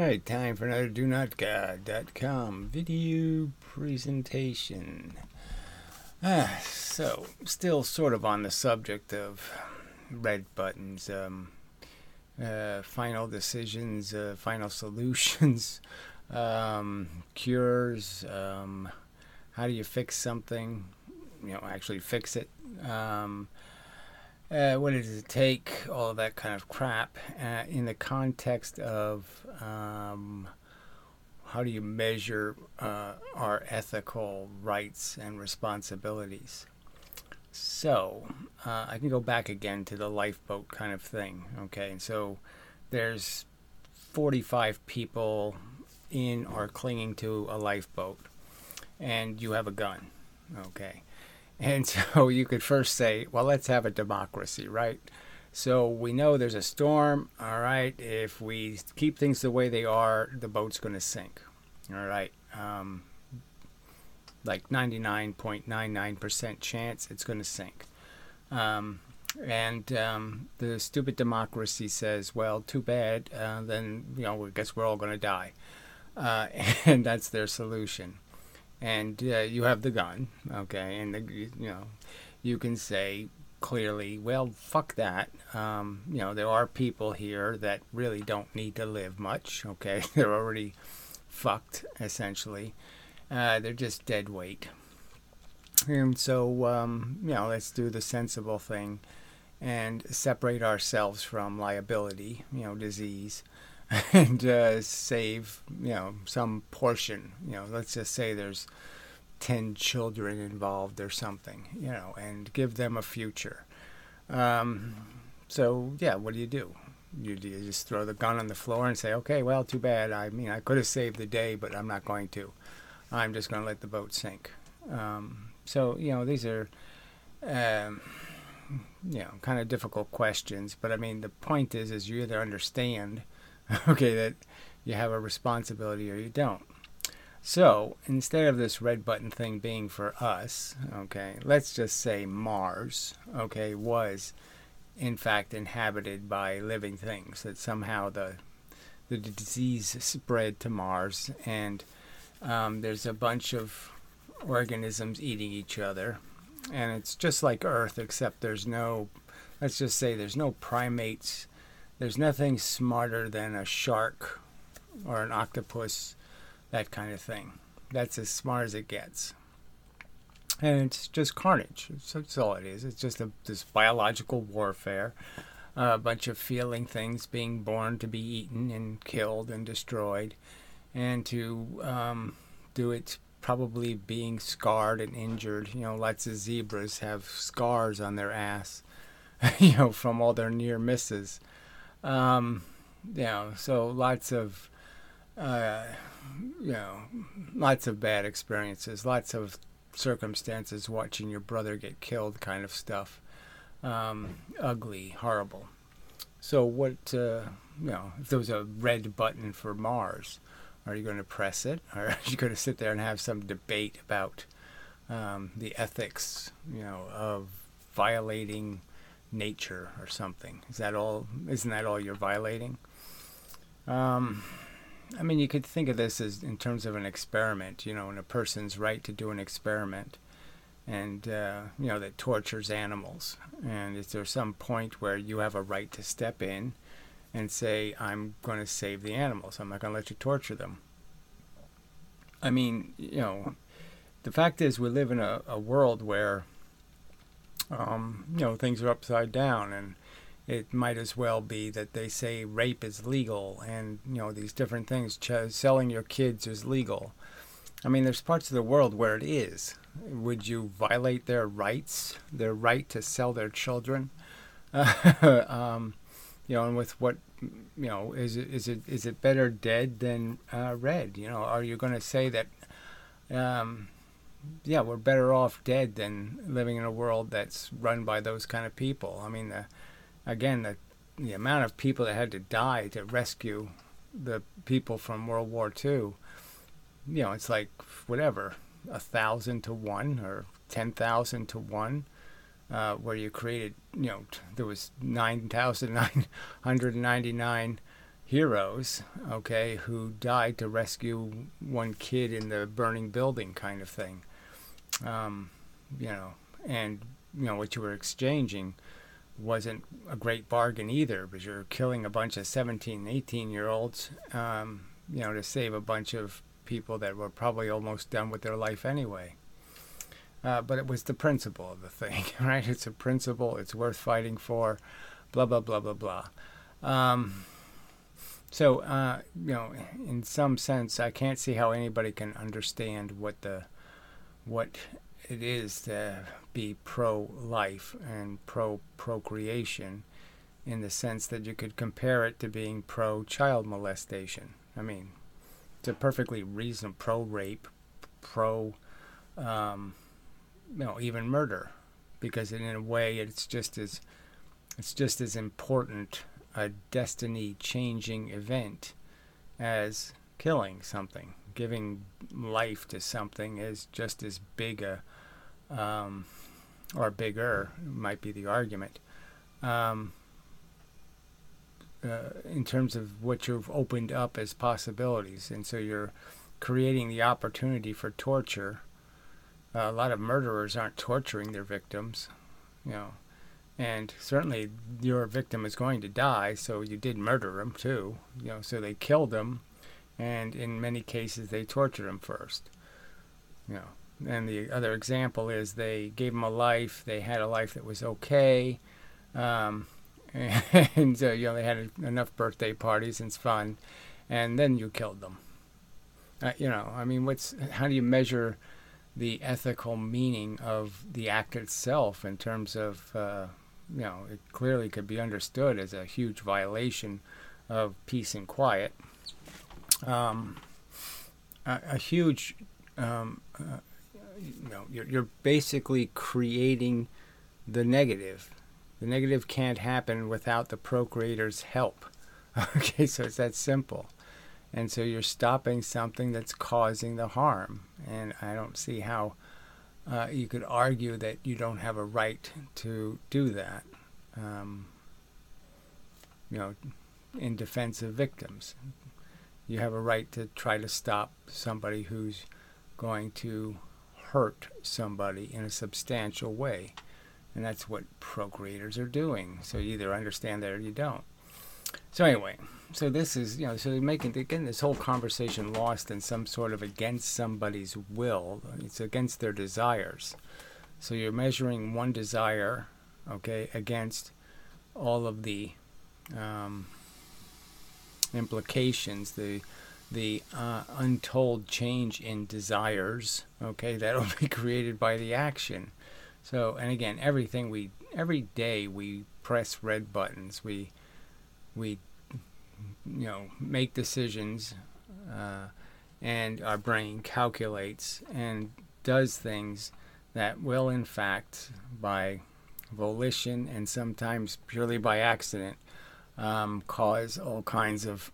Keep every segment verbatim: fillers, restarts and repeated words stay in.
Alright, time for another do not god dot com video presentation. Ah, so, still sort of on the subject of red buttons, um, uh, final decisions, uh, final solutions, um, cures, um, how do you fix something, you know, actually fix it, um, Uh, what does it take? All of that kind of crap uh, in the context of um, how do you measure uh, our ethical rights and responsibilities? So uh, I can go back again to the lifeboat kind of thing. Okay, and so there's forty-five people in or clinging to a lifeboat, and you have a gun. Okay. And so you could first say, well, let's have a democracy, right? So we know there's a storm, all right? If we keep things the way they are, the boat's going to sink, all right? Um, like ninety-nine point nine nine percent chance it's going to sink. Um, and um, the stupid democracy says, well, too bad, uh, then, you know, I guess we're all going to die. Uh, and that's their solution. And uh, you have the gun, okay, and the, you know, you can say clearly, well, fuck that. Um, you know, there are people here that really don't need to live much, okay? They're already fucked, essentially. Uh, they're just dead weight. And so, um, you know, let's do the sensible thing and separate ourselves from liability, you know, disease. And uh, save, you know, some portion. You know, let's just say there's ten children involved or something, you know, and give them a future. Um, so, yeah, what do you do? You, do you just throw the gun on the floor and say, okay, well, too bad. I mean, I could have saved the day, but I'm not going to. I'm just going to let the boat sink. Um, so, you know, these are, um, you know, kind of difficult questions. But, I mean, the point is, is you either understand okay, that you have a responsibility or you don't. So, instead of this red button thing being for us, okay, let's just say Mars, okay, was in fact inhabited by living things, that somehow the the disease spread to Mars, and um, there's a bunch of organisms eating each other, and it's just like Earth, except there's no, let's just say there's no primates. There's nothing smarter than a shark or an octopus, that kind of thing. That's as smart as it gets. And it's just carnage. That's all it is. It's just a, this biological warfare. Uh, a bunch of feeling things being born to be eaten and killed and destroyed. And to um, do it probably being scarred and injured. You know, lots of zebras have scars on their ass, you know, from all their near misses. Um, you know, so lots of, uh, you know, lots of bad experiences, lots of circumstances watching your brother get killed kind of stuff. Um, ugly, horrible. So what, uh, you know, if there was a red button for Mars, are you going to press it? Or are you going to sit there and have some debate about um, the ethics, you know, of violating nature or something? Is that all? Isn't that all you're violating? Um, I mean, you could think of this as in terms of an experiment, you know, and a person's right to do an experiment, and uh, you know, that tortures animals. And is there some point where you have a right to step in and say, I'm going to save the animals. I'm not going to let you torture them. I mean, you know, the fact is we live in a, a world where Um, you know, things are upside down, and it might as well be that they say rape is legal, and, you know, these different things, ch- selling your kids is legal. I mean, there's parts of the world where it is. Would you violate their rights, their right to sell their children? Uh, um, you know, and with what, you know, is it is it is it better dead than uh, red? You know, are you going to say that? Um, Yeah, we're better off dead than living in a world that's run by those kind of people. I mean, the, again, the the amount of people that had to die to rescue the people from World War Two, you know, it's like, whatever, a thousand to one or ten thousand to one, uh, where you created, you know, t- there was nine thousand nine hundred ninety-nine heroes, okay, who died to rescue one kid in the burning building kind of thing. Um, you know, and, you know, what you were exchanging wasn't a great bargain either, because you're killing a bunch of seventeen, eighteen year olds, um, you know, to save a bunch of people that were probably almost done with their life anyway. Uh, but it was the principle of the thing, right? It's a principle. It's worth fighting for, blah, blah, blah, blah, blah. Um, so, uh, you know, in some sense, I can't see how anybody can understand what the, what it is to be pro-life and pro-procreation, in the sense that you could compare it to being pro-child molestation. I mean, it's a perfectly reasonable pro-rape, pro, um, you know, even murder, because in a way it's just as, it's just as important a destiny-changing event as killing something. Giving life to something is just as big a, um, or bigger, might be the argument, um, uh, in terms of what you've opened up as possibilities. And so you're creating the opportunity for torture. Uh, a lot of murderers aren't torturing their victims, you know, and certainly your victim is going to die, so you did murder him too, you know, so they killed him, and in many cases they tortured him first, you know. And the other example is they gave him a life, they had a life that was okay, um, and uh, you know, they had enough birthday parties and it's fun, and then you killed them. Uh, you know, I mean, what's, how do you measure the ethical meaning of the act itself in terms of, uh, you know, it clearly could be understood as a huge violation of peace and quiet. Um, a, a huge, um, uh, you know, you're, you're basically creating the negative. The negative can't happen without the procreator's help. Okay, so it's that simple. And so you're stopping something that's causing the harm. And I don't see how uh, you could argue that you don't have a right to do that, um, you know, in defense of victims. You have a right to try to stop somebody who's going to hurt somebody in a substantial way. And that's what procreators are doing. So you either understand that or you don't. So anyway, so this is, you know, so they're making, again, this whole conversation lost in some sort of against somebody's will. It's against their desires. So you're measuring one desire, okay, against all of the um, implications, the the uh, untold change in desires, okay, that'll be created by the action. So, and again, everything we, every day we press red buttons, we, we, you know, make decisions, uh, and our brain calculates and does things that will, in fact, by volition and sometimes purely by accident, um, cause all kinds of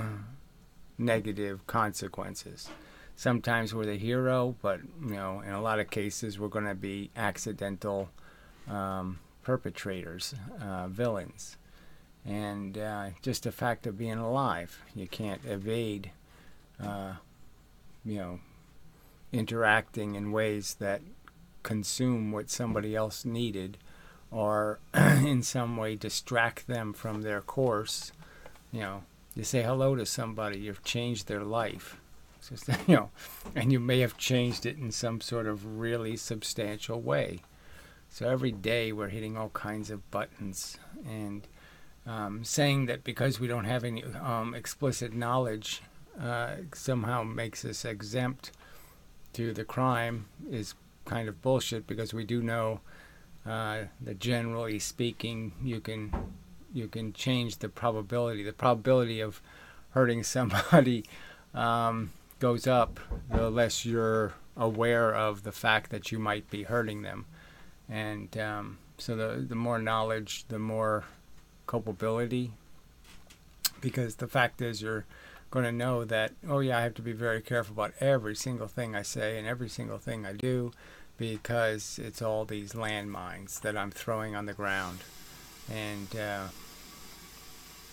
negative consequences. Sometimes we're the hero, but, you know, in a lot of cases we're going to be accidental um, perpetrators, uh, villains. And uh, just the fact of being alive, you can't evade, uh, you know, interacting in ways that consume what somebody else needed, or in some way distract them from their course. You know, you say hello to somebody, you've changed their life. It's just, you know, and you may have changed it in some sort of really substantial way. So every day we're hitting all kinds of buttons, and um, saying that because we don't have any um, explicit knowledge uh, somehow makes us exempt to the crime is kind of bullshit, because we do know uh, that generally speaking you can you can change the probability. The probability of hurting somebody um, goes up the less you're aware of the fact that you might be hurting them. And um, so the, the more knowledge, the more culpability, because the fact is you're going to know that, oh yeah, I have to be very careful about every single thing I say and every single thing I do, because it's all these landmines that I'm throwing on the ground. And uh,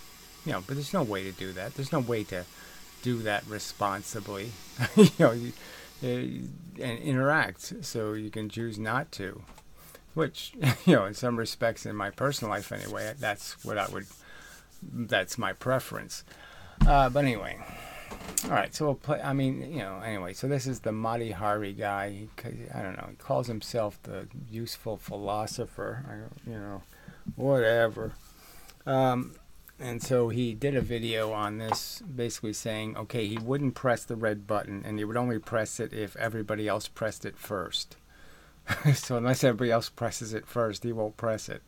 you know, but there's no way to do that. There's no way to do that responsibly, you know, you, uh, and interact. So you can choose not to, which, you know, in some respects, in my personal life anyway, that's what I would, that's my preference. Uh, but anyway, all right. So we'll play. I mean, you know, anyway. So this is the Matti Hari guy. He, I don't know. He calls himself the useful philosopher. I, you know, whatever. Um, and so he did a video on this, basically saying, okay, he wouldn't press the red button, and he would only press it if everybody else pressed it first. So unless everybody else presses it first, he won't press it.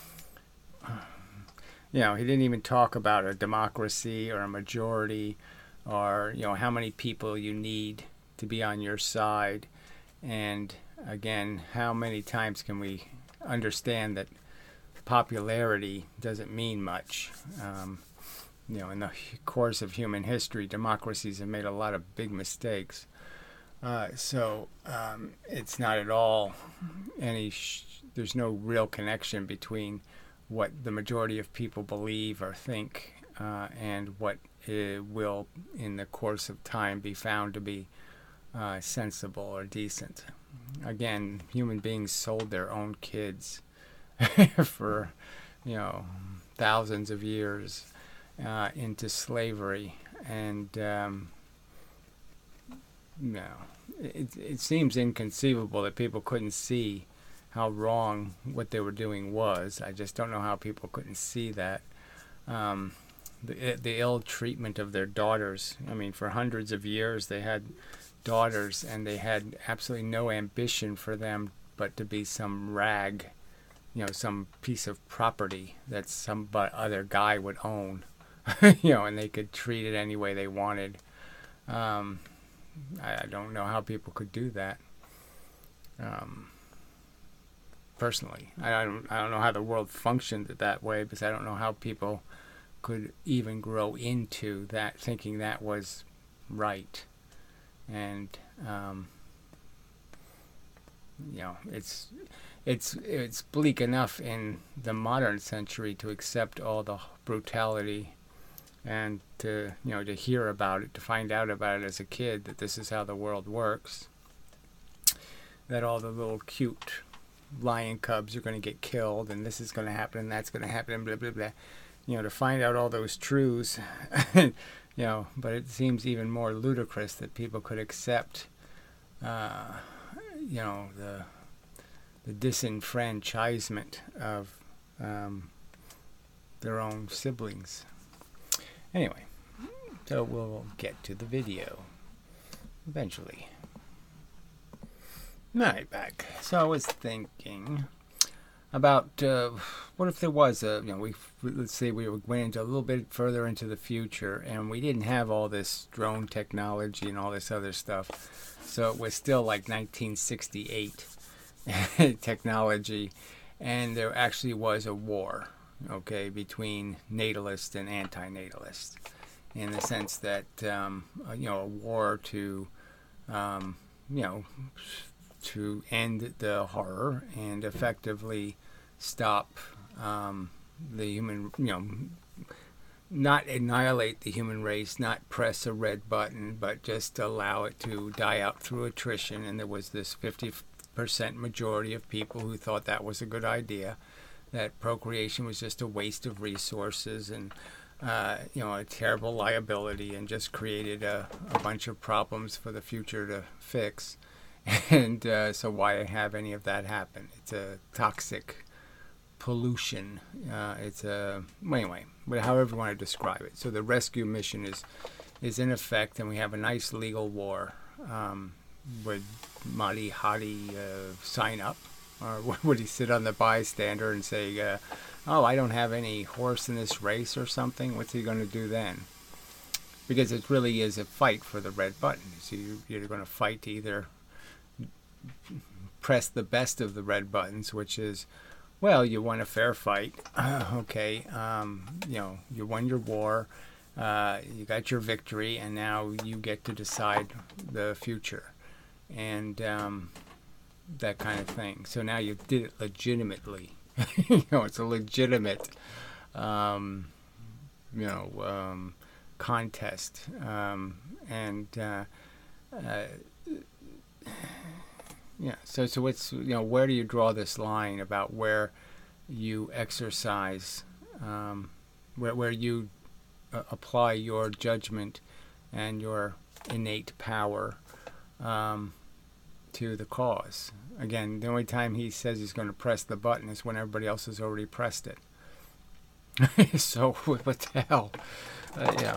You know, he didn't even talk about a democracy or a majority, or, you know, how many people you need to be on your side. And again, how many times can we understand that popularity doesn't mean much? Um, you know, in the course of human history, democracies have made a lot of big mistakes. Uh, so um, it's not at all any, sh- there's no real connection between what the majority of people believe or think uh, and what it will, in the course of time, be found to be uh, sensible or decent. Again, human beings sold their own kids for, you know, thousands of years uh, into slavery, and um, you know, it, it seems inconceivable that people couldn't see how wrong what they were doing was. I just don't know how people couldn't see that. Um, the the ill treatment of their daughters. I mean, for hundreds of years they had daughters, and they had absolutely no ambition for them but to be some rag, you know, some piece of property that some other guy would own, you know, and they could treat it any way they wanted. Um, I, I don't know how people could do that. Um, personally, I don't. I don't know how the world functioned that way, because I don't know how people could even grow into that, thinking that was right. And um, you know, it's it's it's bleak enough in the modern century to accept all the brutality, and to, you know, to hear about it, to find out about it as a kid, that this is how the world works, that all the little cute lion cubs are going to get killed, and this is going to happen, and that's going to happen, and blah blah blah. You know, to find out all those truths, you know, but it seems even more ludicrous that people could accept, uh, you know, the the disenfranchisement of um, their own siblings. Anyway, so we'll get to the video eventually. Alright, back. So I was thinking about uh, what if there was a, you know, we let's say we went into a little bit further into the future, and we didn't have all this drone technology and all this other stuff, so it was still like nineteen sixty-eight technology, and there actually was a war, okay, between natalists and anti-natalists, in the sense that um, you know, a war to um, you know, to end the horror and effectively stop um, the human, you know, not annihilate the human race, not press a red button, but just allow it to die out through attrition. And there was this fifty percent majority of people who thought that was a good idea, that procreation was just a waste of resources and uh, you know, a terrible liability, and just created a, a bunch of problems for the future to fix. And uh, so why have any of that happen? It's a toxic pollution. Uh, it's a, well, anyway, however you want to describe it. So the rescue mission is is in effect, and we have a nice legal war. Um, would Matti Hari uh, sign up, or would he sit on the bystander and say, uh, "Oh, I don't have any horse in this race" or something? What's he going to do then? Because it really is a fight for the red button. So you, you're going to fight to either press the best of the red buttons, which is, well, you won a fair fight, uh, okay, um, you know, you won your war, uh, you got your victory, and now you get to decide the future, and um, that kind of thing. So now you did it legitimately. You know, it's a legitimate um, you know, um, contest. Um, and uh, uh, yeah, so so what's you know where do you draw this line about where you exercise, um, where where you uh, apply your judgment and your innate power um, to the cause? Again, the only time he says he's going to press the button is when everybody else has already pressed it. So what the hell? Uh, yeah,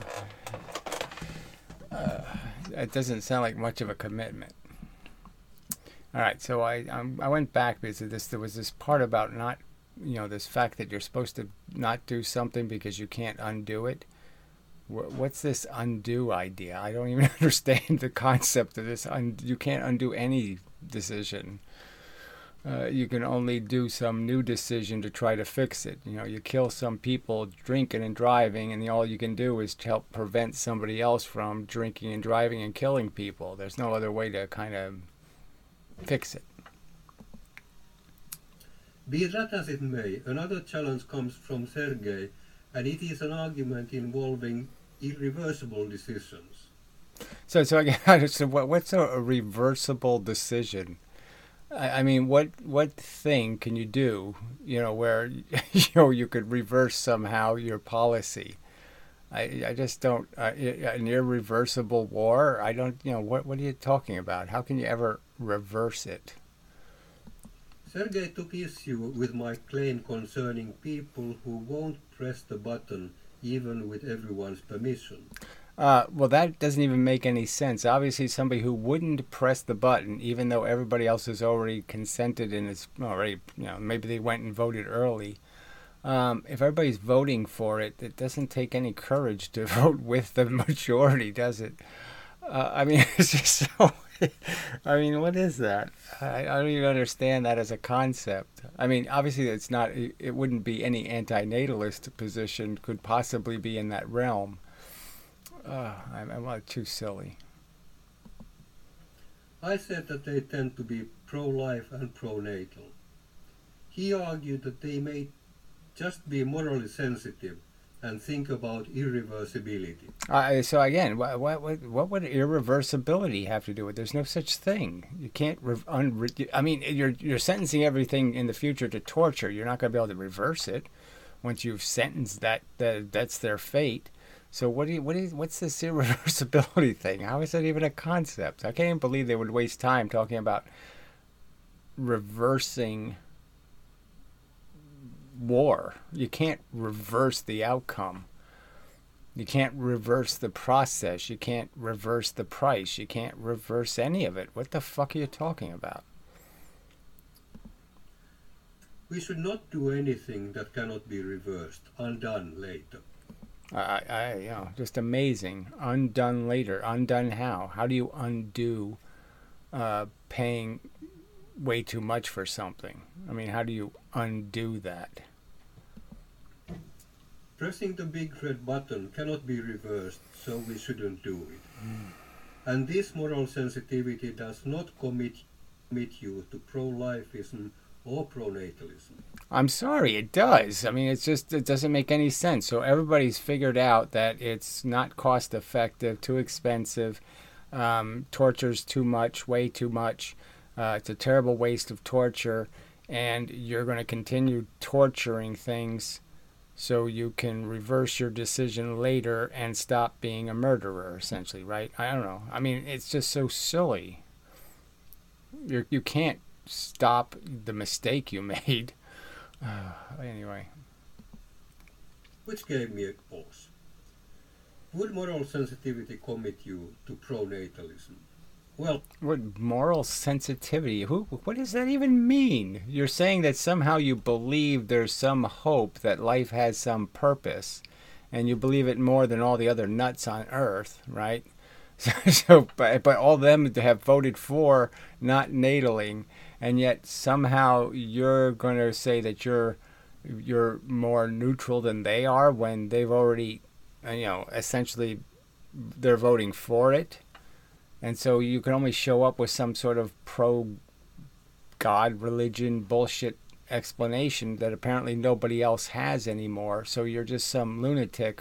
uh, it doesn't sound like much of a commitment. All right, so I um, I went back because of this. There was this part about not, you know, this fact that you're supposed to not do something because you can't undo it. What's this undo idea? I don't even understand the concept of this. Un- you can't undo any decision. Uh, you can only do some new decision to try to fix it. You know, you kill some people drinking and driving, and all you can do is help prevent somebody else from drinking and driving and killing people. There's no other way to kind of fix it. Be that as it may, another challenge comes from Sergei, and it is an argument involving irreversible decisions. So, so again, so what, what's a, a reversible decision? I, I mean, what what thing can you do, you know, where you know you could reverse somehow your policy? I I just don't uh, an irreversible war. I don't, you know, what what are you talking about? How can you ever reverse it? Sergei took issue with my claim concerning people who won't press the button even with everyone's permission. Uh, well, that doesn't even make any sense. Obviously, somebody who wouldn't press the button, even though everybody else has already consented and is already, you know, maybe they went and voted early. Um, if everybody's voting for it, it doesn't take any courage to vote with the majority, does it? Uh, I mean, it's just so... I mean, what is that? I, I don't even understand that as a concept. I mean, obviously, it's not. It, it wouldn't be any anti-natalist position could possibly be in that realm. Uh, I'm, I'm like too silly. I said that they tend to be pro-life and pro-natal. He argued that they may just be morally sensitive and think about irreversibility. Uh, so again, what, what what what would irreversibility have to do with? There's no such thing. You can't. Re- unre- I mean, you're you're sentencing everything in the future to torture. You're not going to be able to reverse it once you've sentenced that. that that's their fate. So what do you what is what's this irreversibility thing? How is that even a concept? I can't even believe they would waste time talking about reversing war. You can't reverse the outcome. You can't reverse the process. You can't reverse the price. You can't reverse any of it. What the fuck are you talking about? We should not do anything that cannot be reversed, undone later. I, I, you know, just amazing. Undone later. Undone how? How do you undo uh, paying way too much for something? I mean, how do you undo that? Pressing the big red button cannot be reversed, so we shouldn't do it. Mm. And this moral sensitivity does not commit, commit you to pro-lifism or pronatalism. I'm sorry, it does. I mean, it's just, it doesn't make any sense. So everybody's figured out that it's not cost effective, too expensive, um, torture's too much, way too much. Uh, it's a terrible waste of torture, and you're going to continue torturing things so you can reverse your decision later and stop being a murderer, essentially, right? I don't know. I mean, it's just so silly. You're, you can't stop the mistake you made. Uh, anyway. Which gave me a pause. Would moral sensitivity commit you to pronatalism? Well, what moral sensitivity? Who? What does that even mean? You're saying that somehow you believe there's some hope that life has some purpose, and you believe it more than all the other nuts on Earth, right? So, so but, but all of them have voted for not nataling, and yet somehow you're going to say that you're you're more neutral than they are when they've already, you know, essentially they're voting for it. And so you can only show up with some sort of pro-God religion bullshit explanation that apparently nobody else has anymore. So you're just some lunatic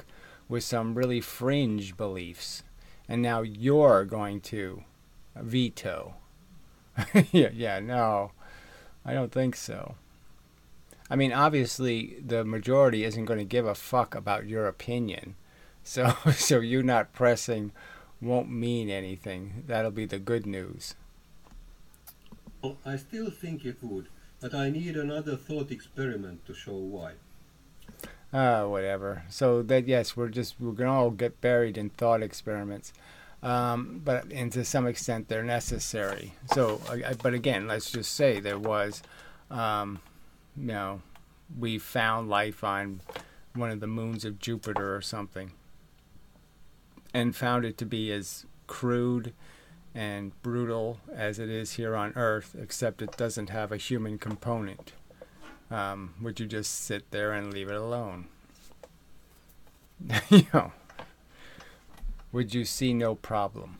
with some really fringe beliefs, and now you're going to veto. yeah, yeah, no, I don't think so. I mean, obviously, the majority isn't going to give a fuck about your opinion, so so you not pressing won't mean anything. That'll be the good news. Well, I still think it would, but I need another thought experiment to show why. Ah, uh, whatever. So that yes, we're just we're gonna all get buried in thought experiments, um, but and to some extent they're necessary. So, I, but again, let's just say there was, um, you know, we found life on one of the moons of Jupiter or something, and found it to be as crude and brutal as it is here on Earth, except it doesn't have a human component. Um, would you just sit there and leave it alone? you know, would you see no problem?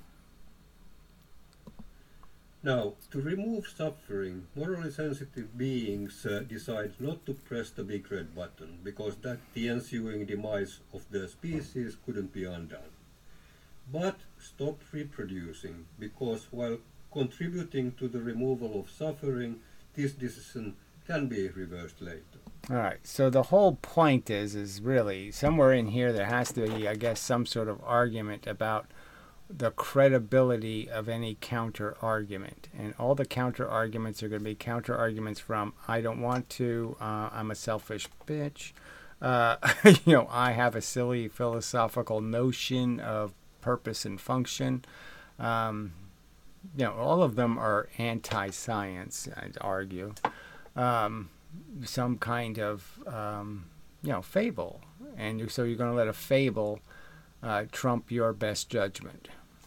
Now, to remove suffering, morally sensitive beings uh, decide not to press the big red button, because that the ensuing demise of the species couldn't be undone. But stop reproducing, because while contributing to the removal of suffering, this decision can be reversed later. All right. So the whole point is, is really somewhere in here there has to be, I guess, some sort of argument about the credibility of any counter argument, and all the counter arguments are going to be counter arguments from I don't want to, uh, I'm a selfish bitch, uh, you know, I have a silly philosophical notion of purpose and function. Um, you know, all of them are anti-science, I'd argue. Um, some kind of, um, you know, fable. And you, so you're going to let a fable uh, trump your best judgment.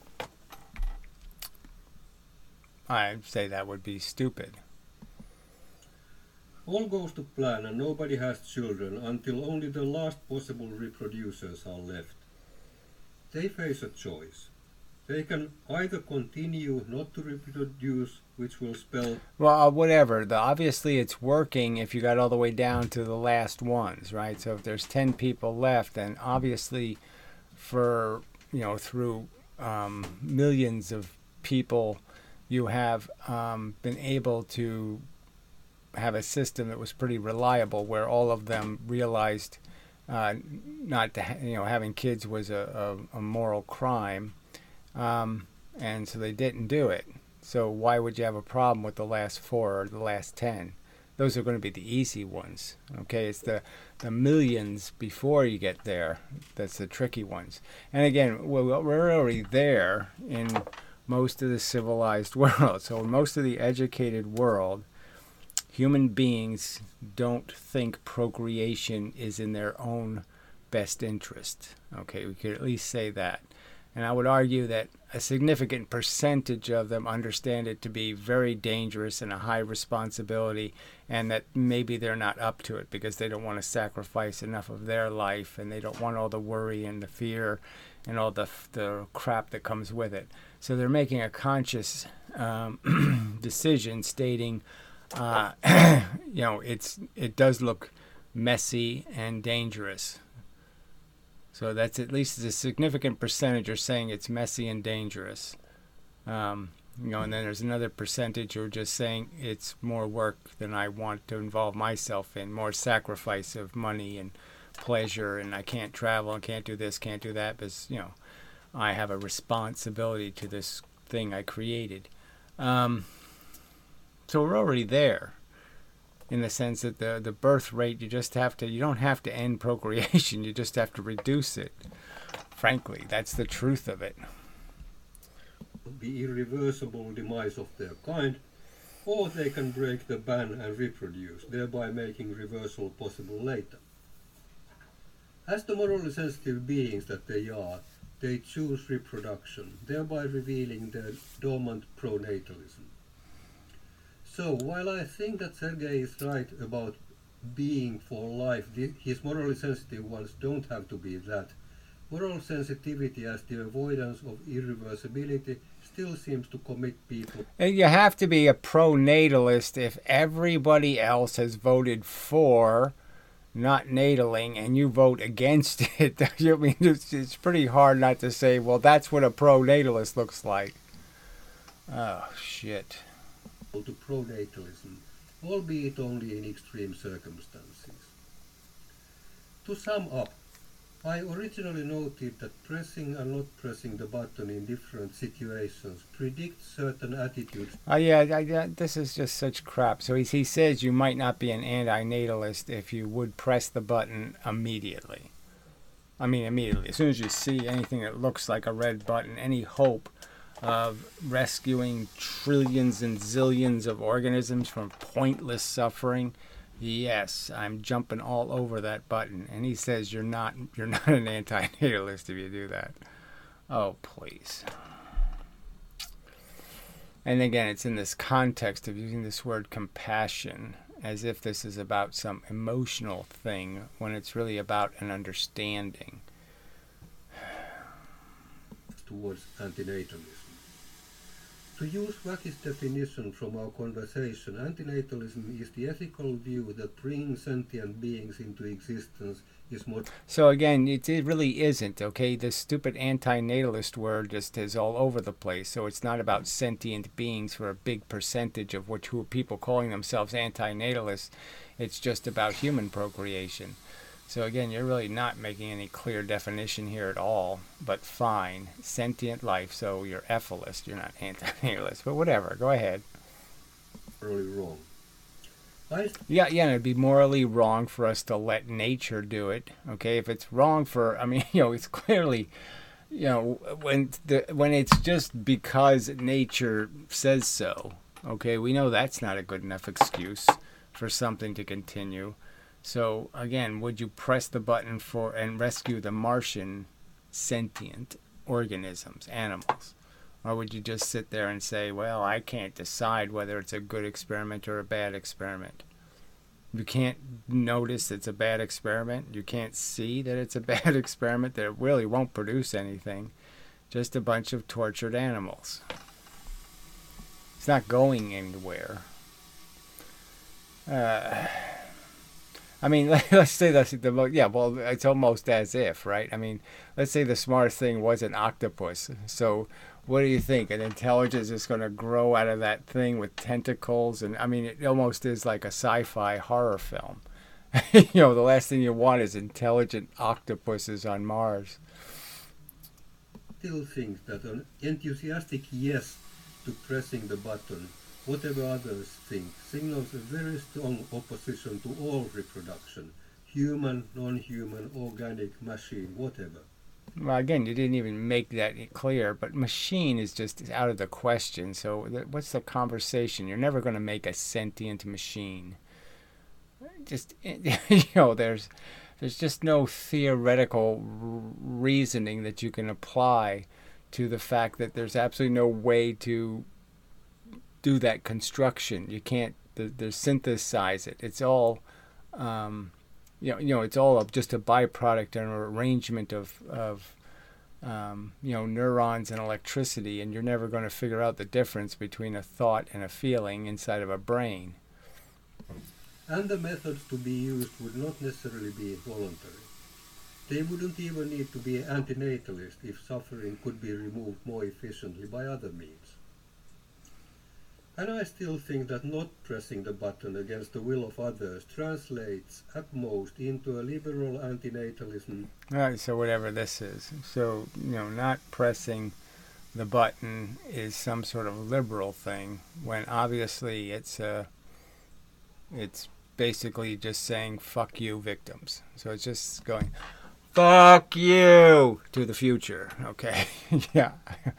I'd say that would be stupid. All goes to plan and nobody has children until only the last possible reproducers are left. They face a choice. They can either continue not to reproduce, which will spell... Well, uh, whatever. The, obviously, it's working if you got all the way down to the last ones, right? So if there's ten people left, then obviously for, you know, through um, millions of people, you have um, been able to have a system that was pretty reliable where all of them realized uh, not to, ha- you know, having kids was a, a, a moral crime. Um, and so they didn't do it. So why would you have a problem with the last four or the last ten? Those are going to be the easy ones. Okay, it's the the millions before you get there that's the tricky ones. And again, we're, we're already there in most of the civilized world. So in most of the educated world, human beings don't think procreation is in their own best interest. Okay, we could at least say that. And I would argue that a significant percentage of them understand it to be very dangerous and a high responsibility, and that maybe they're not up to it because they don't want to sacrifice enough of their life, and they don't want all the worry and the fear and all the the crap that comes with it. So they're making a conscious um, decision stating, uh, you know, it's it does look messy and dangerous. So that's at least a significant percentage are saying it's messy and dangerous. Um, you know, and then there's another percentage who are just saying it's more work than I want to involve myself in, more sacrifice of money and pleasure, and I can't travel and can't do this, can't do that, because, you know, I have a responsibility to this thing I created. Um, so we're already there. In the sense that the, the birth rate, you just have to, you don't have to end procreation, you just have to reduce it. Frankly, that's the truth of it. The irreversible demise of their kind, or they can break the ban and reproduce, thereby making reversal possible later. As the morally sensitive beings that they are, they choose reproduction, thereby revealing their dormant pronatalism. So, while I think that Sergei is right about being for life, the, his morally sensitive ones don't have to be that. Moral sensitivity as the avoidance of irreversibility still seems to commit people. And you have to be a pro-natalist if everybody else has voted for not nataling, and you vote against it. I mean, it's, it's pretty hard not to say, well, that's what a pro-natalist looks like. Oh, shit. To pronatalism, albeit only in extreme circumstances. To sum up, I originally noted that pressing and not pressing the button in different situations predicts certain attitudes. Oh, yeah, I, I, this is just such crap. So he, he says you might not be an anti-natalist if you would press the button immediately. I mean, immediately. As soon as you see anything that looks like a red button, any hope of rescuing trillions and zillions of organisms from pointless suffering, yes, I'm jumping all over that button. And he says you're not you're not an anti-natalist if you do that. Oh, please. And again, it's in this context of using this word compassion as if this is about some emotional thing when it's really about an understanding. Towards antinatalism. To use Wacky's definition from our conversation, antinatalism is the ethical view that bringing sentient beings into existence is more... So again, it, it really isn't, okay? This stupid anti-natalist word just is all over the place. So it's not about sentient beings for a big percentage of which who are people calling themselves anti-natalists. It's just about human procreation. So again, you're really not making any clear definition here at all, but fine. Sentient life, so you're ethicalist, you're not anti-natalist, but whatever, go ahead. Morally wrong. I Yeah, yeah, and it'd be morally wrong for us to let nature do it, okay? If it's wrong for, I mean, you know, it's clearly, you know, when the when it's just because nature says so, okay? We know that's not a good enough excuse for something to continue. So again, would you press the button for and rescue the Martian sentient organisms, animals? Or would you just sit there and say, well, I can't decide whether it's a good experiment or a bad experiment? You can't notice it's a bad experiment. You can't see that it's a bad experiment, that it really won't produce anything. Just a bunch of tortured animals. It's not going anywhere. Uh... I mean, let's say that's the most, yeah, well, it's almost as if, right? I mean, let's say the smartest thing was an octopus. So what do you think? An intelligence is going to grow out of that thing with tentacles? And I mean, it almost is like a sci-fi horror film. You know, the last thing you want is intelligent octopuses on Mars. Still think that an enthusiastic yes to pressing the button, whatever others think, signals a very strong opposition to all reproduction, human, non-human, organic, machine, whatever. Well, again, you didn't even make that clear, but machine is just out of the question. So th- what's the conversation? You're never going to make a sentient machine. Just, you know, there's there's just no theoretical r- reasoning that you can apply to the fact that there's absolutely no way to do that construction. You can't the, the synthesize it. It's all, um, you know, you know, it's all just a byproduct and an arrangement of of um, you know, neurons and electricity, and you're never going to figure out the difference between a thought and a feeling inside of a brain. And the methods to be used would not necessarily be voluntary. They wouldn't even need to be antinatalist if suffering could be removed more efficiently by other means. And I still think that not pressing the button against the will of others translates at most into a liberal antinatalism. All right, so whatever this is. So, you know, not pressing the button is some sort of liberal thing, when obviously it's a, it's basically just saying, fuck you, victims. So it's just going, fuck you to the future, okay? Yeah.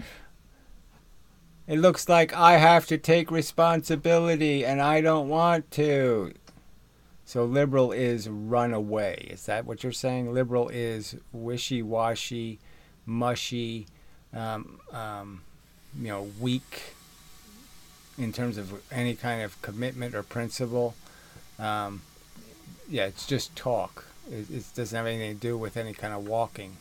It looks like I have to take responsibility and I don't want to. So liberal is run away. Is that what you're saying? Liberal is wishy-washy, mushy, um, um, you know, weak in terms of any kind of commitment or principle. Um, yeah, it's just talk. It, it doesn't have anything to do with any kind of walking.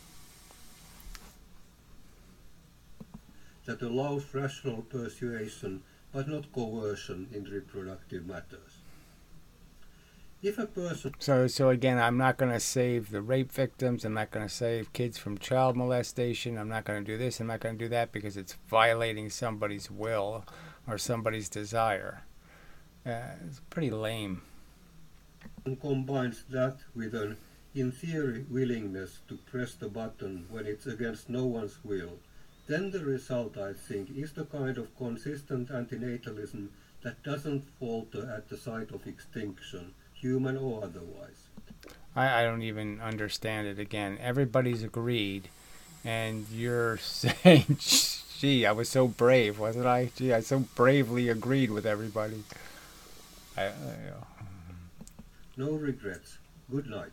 That allows rational persuasion but not coercion in reproductive matters. If a person So, so again, I'm not going to save the rape victims. I'm not going to save kids from child molestation. I'm not going to do this. I'm not going to do that because it's violating somebody's will or somebody's desire. Uh, it's pretty lame. combines that with an, in theory, willingness to press the button when it's against no one's will, then the result, I think, is the kind of consistent antinatalism that doesn't falter at the sight of extinction, human or otherwise. I, I don't even understand it again. Everybody's agreed, and you're saying, gee, I was so brave, wasn't I? Gee, I so bravely agreed with everybody. I, I, you know. No regrets. Good night.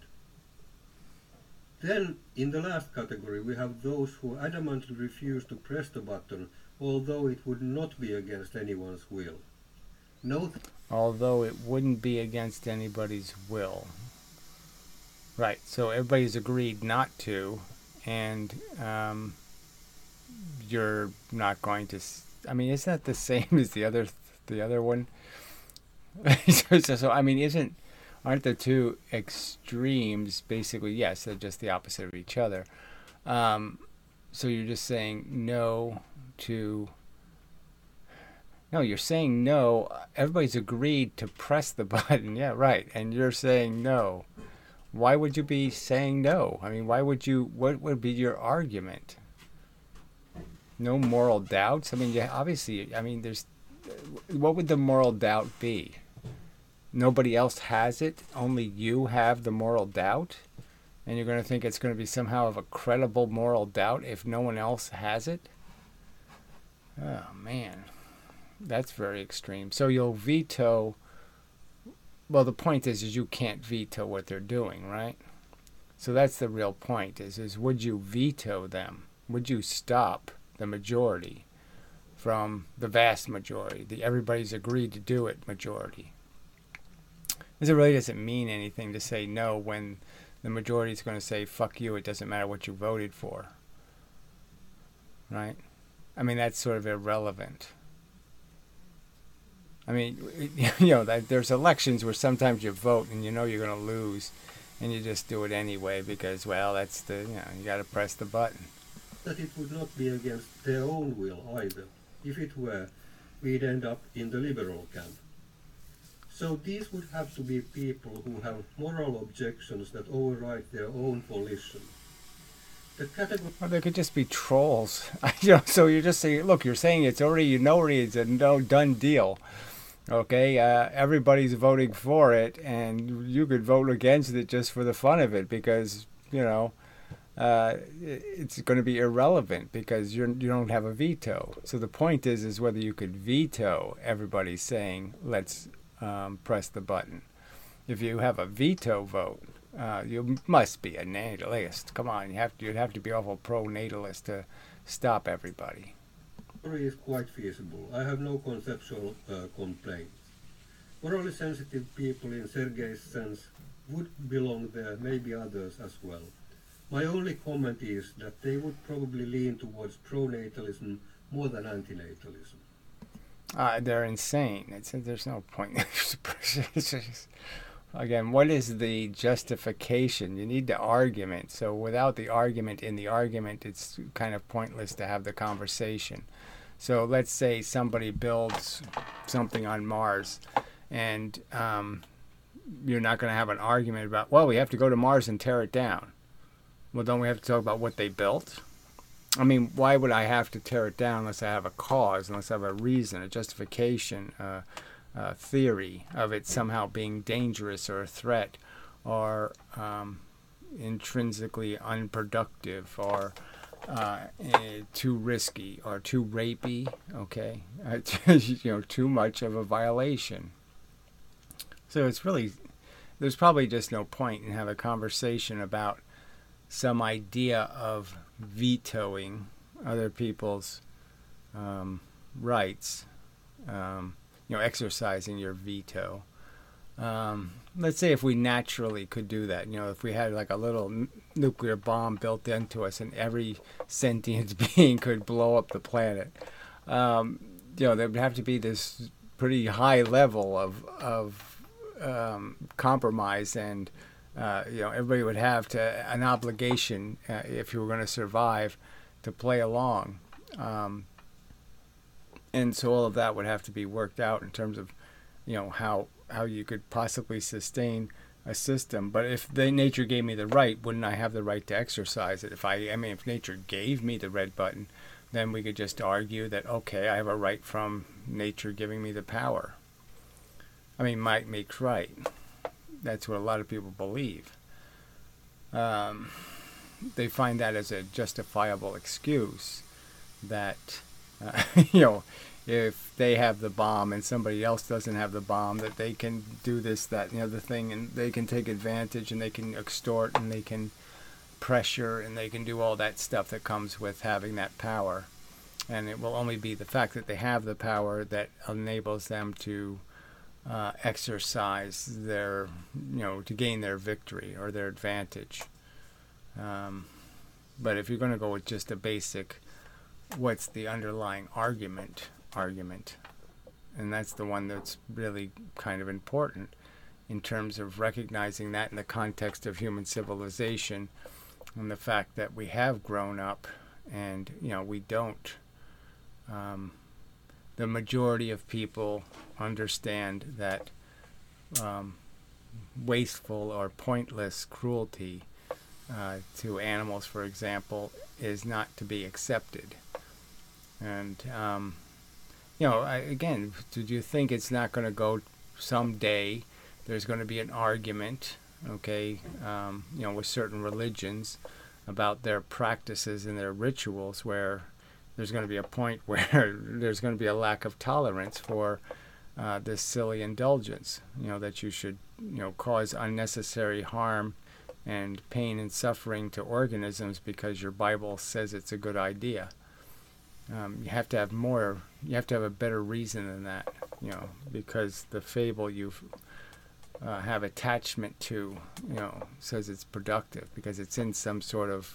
Then, in the last category, we have those who adamantly refuse to press the button, although it would not be against anyone's will. Note, Although it wouldn't be against anybody's will. Right, so everybody's agreed not to, and um, you're not going to... S- I mean, isn't that the same as the other the other one? so, so, so, I mean, isn't... Aren't the two extremes basically, yes, they're just the opposite of each other. Um, so you're just saying no to... No, you're saying no. Everybody's agreed to press the button. Yeah, right. And you're saying no. Why would you be saying no? I mean, why would you... What would be your argument? No moral doubts? I mean, yeah, obviously, I mean, there's... What would the moral doubt be? Nobody else has it, only you have the moral doubt, and you're going to think it's going to be somehow of a credible moral doubt if no one else has it? Oh, man. That's very extreme. So you'll veto... Well, the point is, is you can't veto what they're doing, right? So that's the real point, is, is would you veto them? Would you stop the majority from the vast majority, the everybody's agreed to do it majority? Because it really doesn't mean anything to say no when the majority is going to say, fuck you, it doesn't matter what you voted for. Right? I mean, that's sort of irrelevant. I mean, you know, there's elections where sometimes you vote and you know you're going to lose, and you just do it anyway because, well, that's the, you know, you got to press the button. that it would not be against their own will either. If it were, we'd end up in the liberal camp. So these would have to be people who have moral objections that override their own volition. The category... Or they could just be trolls. You know, so you're just saying, look, you're saying it's already, you know, already it's a no done deal. Okay, uh, everybody's voting for it, and you could vote against it just for the fun of it because, you know, uh, it's going to be irrelevant because you're, you don't have a veto. So the point is, is whether you could veto everybody saying, let's um, press the button. If you have a veto vote, uh, you must be a natalist. Come on, you have to, you'd have to be awful pro-natalist to stop everybody. is quite feasible. I have no conceptual uh, complaints. Morally sensitive people in Sergei's sense would belong there, maybe others as well. My only comment is that they would probably lean towards pronatalism more than antinatalism. Uh, they're insane. It's, there's no point. It's just, again, what is the justification? You need the argument. So without the argument in the argument, it's kind of pointless to have the conversation. So let's say somebody builds something on Mars, and um, you're not going to have an argument about, well, we have to go to Mars and tear it down. Well, don't we have to talk about what they built? I mean, why would I have to tear it down unless I have a cause, unless I have a reason, a justification, uh, a theory of it somehow being dangerous or a threat or um, intrinsically unproductive or uh, eh, too risky or too rapey, okay? Uh, you know, too much of a violation. So it's really, there's probably just no point in having a conversation about some idea of vetoing other people's um, rights, um, you know, exercising your veto. Um, let's say if we naturally could do that, you know, if we had like a little n- nuclear bomb built into us and every sentient being could blow up the planet, um, you know, there would have to be this pretty high level of, of um, compromise, and uh, you know, everybody would have to an obligation uh, if you were going to survive to play along. Um, and so all of that would have to be worked out in terms of, you know, how how you could possibly sustain a system. But if the nature gave me the right, wouldn't I have the right to exercise it? If I, I mean, if nature gave me the red button, then we could just argue that, okay, I have a right from nature giving me the power. I mean, might makes right. That's what a lot of people believe. Um, they find that as a justifiable excuse that, uh, you know, if they have the bomb and somebody else doesn't have the bomb, that they can do this, that, and the other thing, and they can take advantage, and they can extort, and they can pressure, and they can do all that stuff that comes with having that power. And it will only be the fact that they have the power that enables them to uh, exercise their, you know, to gain their victory or their advantage. Um, but if you're going to go with just a basic, what's the underlying argument, argument, and that's the one that's really kind of important in terms of recognizing that in the context of human civilization, and the fact that we have grown up, and, you know, we don't, um, the majority of people understand that um, wasteful or pointless cruelty uh, to animals, for example, is not to be accepted. And, um, you know, I, again, do you think it's not going to go someday? There's going to be an argument, okay, um, you know, with certain religions about their practices and their rituals, where there's going to be a point where there's going to be a lack of tolerance for uh, this silly indulgence, you know, that you should, you know, cause unnecessary harm and pain and suffering to organisms because your Bible says it's a good idea. Um, you have to have more, you have to have a better reason than that, you know, because the fable you uh, have attachment to, you know, says it's productive because it's in some sort of,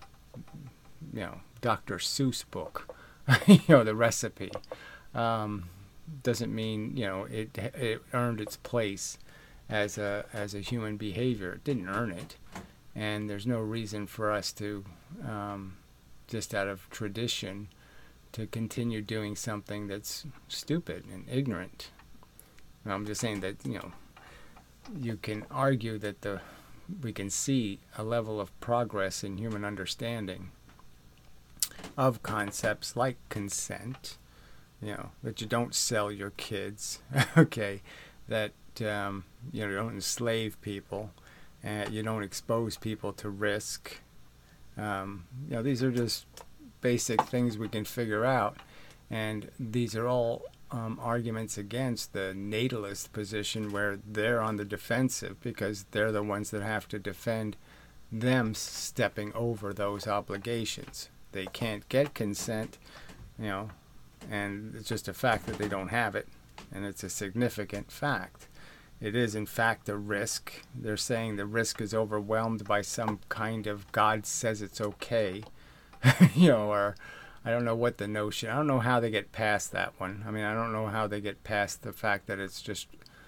you know, Doctor Seuss book, you know, the recipe. Um, doesn't mean, you know, it it earned its place as a as a human behavior. It didn't earn it, and there's no reason for us to um, just out of tradition to continue doing something that's stupid and ignorant. And I'm just saying that, you know, you can argue that the we can see a level of progress in human understanding of concepts like consent, you know, that you don't sell your kids, okay, that um, you know, you don't enslave people, and you don't expose people to risk. Um, you know, these are just basic things we can figure out, and these are all um, arguments against the natalist position, where they're on the defensive because they're the ones that have to defend them stepping over those obligations. They can't get consent, you know, and it's just a fact that they don't have it, and it's a significant fact. It is, in fact, a risk. They're saying the risk is overwhelmed by some kind of God says it's okay, you know, or I don't know what the notion, I don't know how they get past that one. I mean, I don't know how they get past the fact that it's just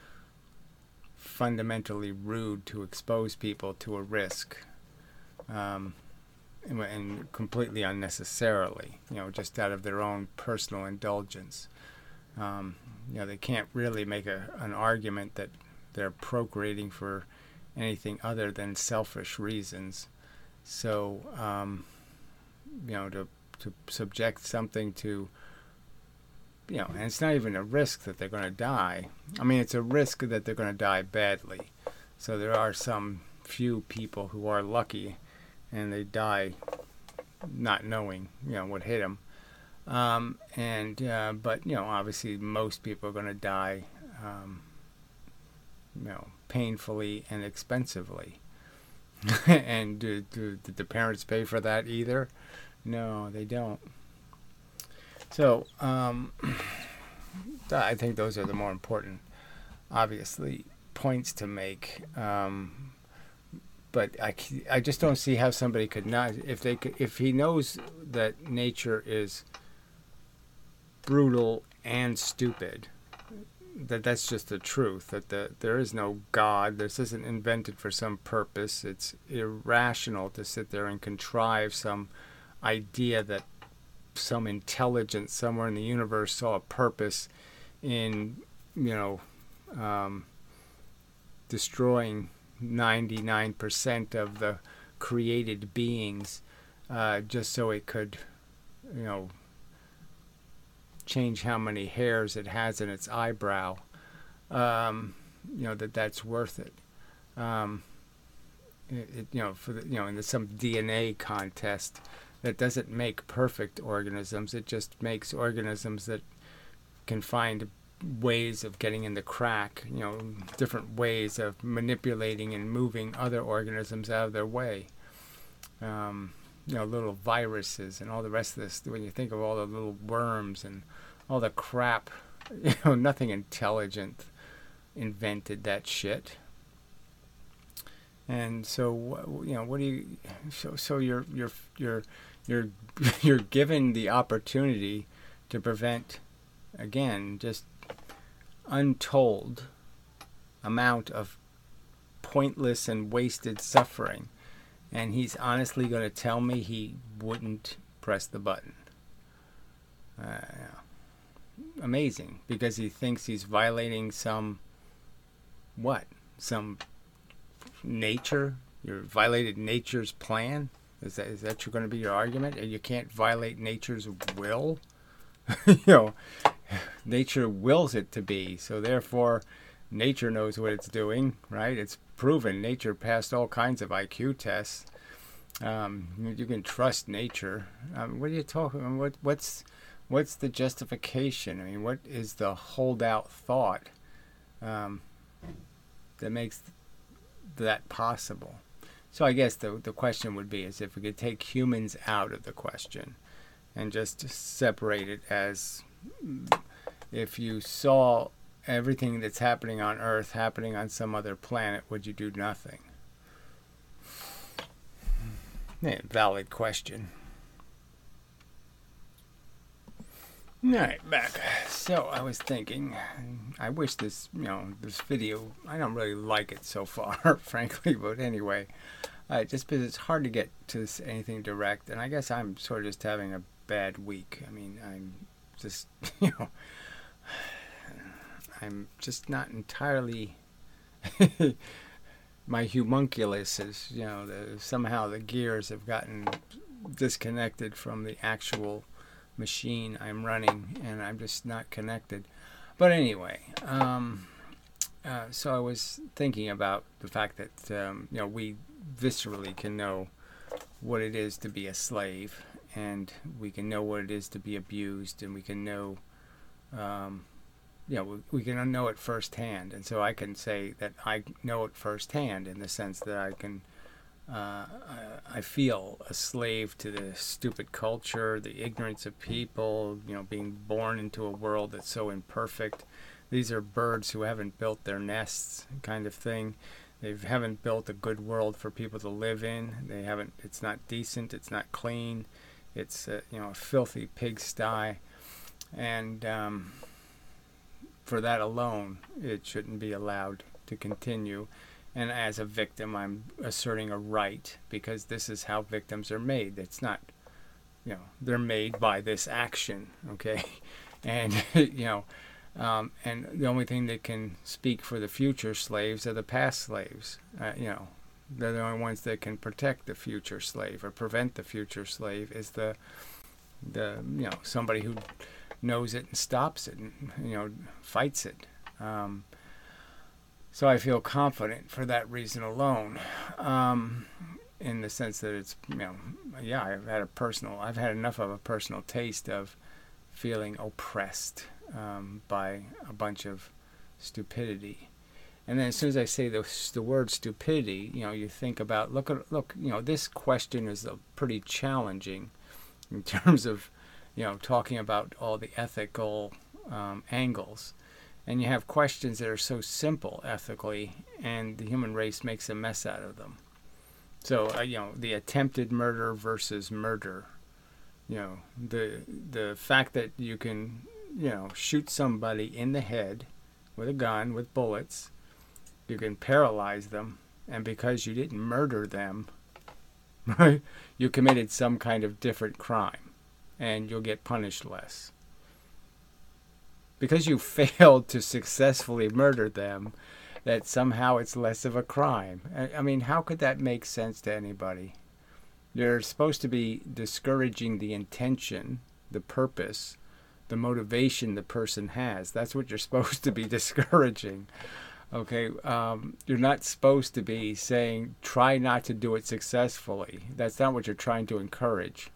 fundamentally rude to expose people to a risk. Um, and, and completely unnecessarily, you know, just out of their own personal indulgence. Um, you know, they can't really make a, an argument that they're procreating for anything other than selfish reasons. So, um, you know, to to subject something to, you know, and it's not even a risk that they're going to die. I mean, it's a risk that they're going to die badly. So there are some few people who are lucky and they die not knowing, you know, what hit them. Um, and, uh, but, you know, obviously most people are going to die, um, you know, painfully and expensively. And do, do, did the parents pay for that either? No, they don't. So, um, I think those are the more important, obviously, points to make. Um, but I, I just don't see how somebody could not, if they could, if he knows that nature is brutal and stupid, that that's just the truth, that the, there is no God. This isn't invented for some purpose. It's irrational to sit there and contrive some idea that some intelligence somewhere in the universe saw a purpose in, you know, um, destroying ninety-nine percent of the created beings uh, just so it could, you know, change how many hairs it has in its eyebrow. Um, you know, that that's worth it. Um, it, it you know, for the, you know, in the, some D N A contest that doesn't make perfect organisms. It just makes organisms that can find ways of getting in the crack, you know, different ways of manipulating and moving other organisms out of their way. Um, you know, little viruses and all the rest of this. When you think of all the little worms and all the crap, you know, nothing intelligent invented that shit. And so, you know, what do you? So, so you're you're you're you're you're given the opportunity to prevent, again, just untold amount of pointless and wasted suffering, and he's honestly going to tell me he wouldn't press the button. Uh, amazing, because he thinks he's violating some what? Some nature? You violated nature's plan? Is that is that going to be your argument? And you can't violate nature's will? You know, nature wills it to be, so therefore nature knows what it's doing, right? It's proven. Nature passed all kinds of I Q tests. Um, you can trust nature. Um, what are you talking? What what's what's the justification? I mean, what is the holdout thought um, that makes that possible? So I guess the the question would be is if we could take humans out of the question and just separate it as if you saw everything that's happening on Earth happening on some other planet, would you do nothing? Yeah, valid question. All right, back. So I was thinking, I wish this, you know, this video, I don't really like it so far, frankly, but anyway, uh, just because it's hard to get to this, anything direct, and I guess I'm sort of just having a bad week. I mean, I'm just, you know, I'm just not entirely, my homunculus is, you know, the, somehow the gears have gotten disconnected from the actual machine I'm running, and I'm just not connected. But anyway, um, uh, so I was thinking about the fact that, um, you know, we viscerally can know what it is to be a slave, and we can know what it is to be abused, and we can know, um, you know, we, we can know it firsthand. And so I can say that I know it firsthand in the sense that I can, uh, I, I feel a slave to the stupid culture, the ignorance of people, you know, being born into a world that's so imperfect. These are birds who haven't built their nests, kind of thing. They haven't built a good world for people to live in. They haven't. It's not decent. It's not clean. It's a, you know, a filthy pigsty, and um, for that alone, it shouldn't be allowed to continue. And as a victim, I'm asserting a right, because this is how victims are made. It's not, you know, they're made by this action, okay? And, you know, um, and the only thing that can speak for the future slaves are the past slaves. Uh, you know, they're the only ones that can protect the future slave or prevent the future slave is the, the you know, somebody who knows it and stops it and, you know, fights it. Um, so I feel confident for that reason alone, um, in the sense that it's, you know, yeah, I've had a personal, I've had enough of a personal taste of feeling oppressed um, by a bunch of stupidity. And then as soon as I say the, the word stupidity, you know, you think about, look, at, look, you know, this question is a pretty challenging in terms of, you know, talking about all the ethical um, angles. And you have questions that are so simple ethically, and the human race makes a mess out of them. So, uh, you know, the attempted murder versus murder. You know, the the fact that you can, you know, shoot somebody in the head with a gun, with bullets. You can paralyze them. And because you didn't murder them, right, you committed some kind of different crime. And you'll get punished less. Because you failed to successfully murder them, that somehow it's less of a crime. I mean, how could that make sense to anybody? You're supposed to be discouraging the intention, the purpose, the motivation the person has. That's what you're supposed to be discouraging. Okay, um, you're not supposed to be saying, try not to do it successfully. That's not what you're trying to encourage.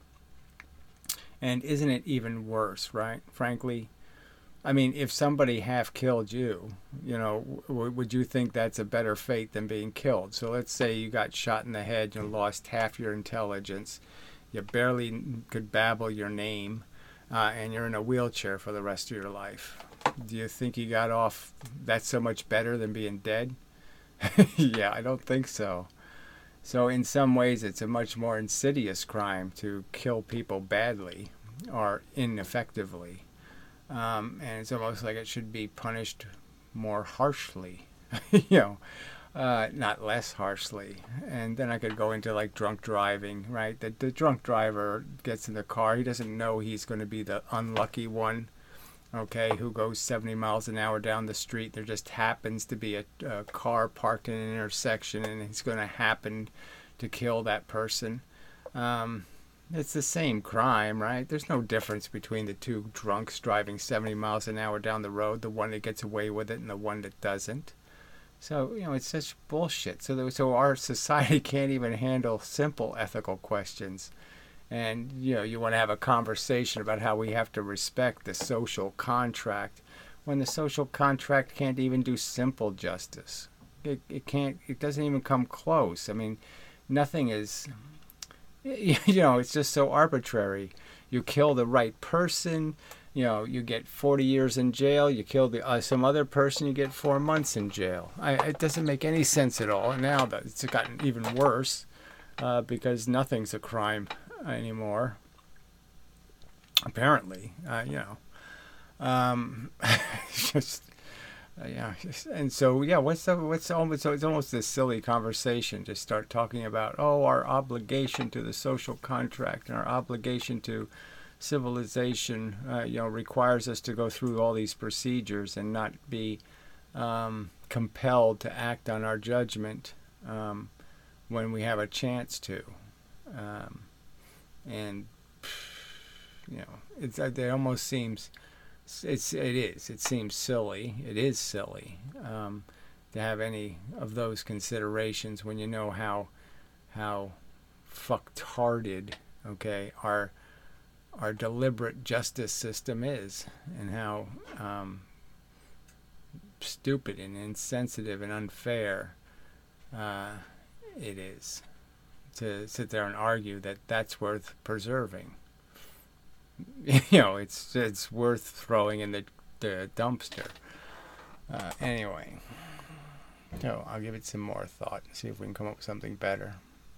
And isn't it even worse, right? Frankly, I mean, if somebody half killed you, you know, w- would you think that's a better fate than being killed? So let's say you got shot in the head, you lost half your intelligence, you barely could babble your name, uh, and you're in a wheelchair for the rest of your life. Do you think you got off that's so much better than being dead? Yeah, I don't think so. So in some ways, it's a much more insidious crime to kill people badly or ineffectively. Um, and it's almost like it should be punished more harshly, you know, uh, not less harshly. And then I could go into like drunk driving, right? The, the drunk driver gets in the car. He doesn't know he's going to be the unlucky one, okay, who goes seventy miles an hour down the street. There just happens to be a, a car parked in an intersection, and he's going to happen to kill that person. Um, It's the same crime, right? There's no difference between the two drunks driving seventy miles an hour down the road, the one that gets away with it and the one that doesn't. So, you know, it's such bullshit. So, that, so our society can't even handle simple ethical questions. And, you know, you want to have a conversation about how we have to respect the social contract when the social contract can't even do simple justice. It, it can't, it doesn't even come close. I mean, nothing is... You know, it's just so arbitrary. You kill the right person, you know, you get forty years in jail. You kill the uh, some other person, you get four months in jail. I, it doesn't make any sense at all. And now that it's gotten even worse uh, because nothing's a crime anymore. Apparently, uh, you know, um, just. Uh, yeah, and so yeah, what's the, what's almost so it's almost this silly conversation to start talking about oh our obligation to the social contract and our obligation to civilization, uh, you know, requires us to go through all these procedures and not be um, compelled to act on our judgment um, when we have a chance to, um, and you know, it's it almost seems. It's it is. It seems silly. It is silly um, to have any of those considerations when you know how how fucktarded, okay, our our deliberate justice system is, and how um, stupid and insensitive and unfair uh, it is to sit there and argue that that's worth preserving. You know, it's it's worth throwing in the, the dumpster. Uh, anyway, so I'll give it some more thought and see if we can come up with something better.